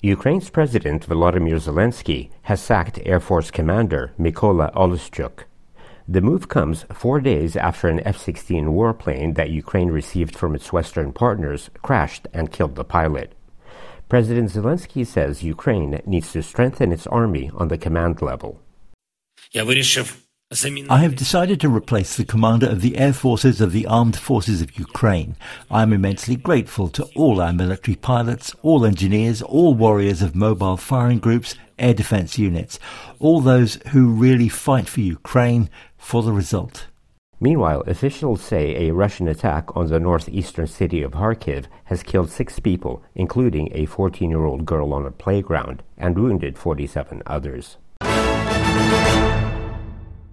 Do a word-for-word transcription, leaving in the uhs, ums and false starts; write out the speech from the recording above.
Ukraine's President Volodymyr Zelensky has sacked Air Force Commander Mykola Oleshchuk. The move comes four days after an F sixteen warplane that Ukraine received from its Western partners crashed and killed the pilot. President Zelensky says Ukraine needs to strengthen its army on the command level. I have decided to replace the commander of the air forces of the armed forces of Ukraine. I am immensely grateful to all our military pilots, all engineers, all warriors of mobile firing groups, air defense units, all those who really fight for Ukraine, for the result. Meanwhile, officials say a Russian attack on the northeastern city of Kharkiv has killed six people, including a fourteen-year-old girl on a playground, and wounded forty-seven others.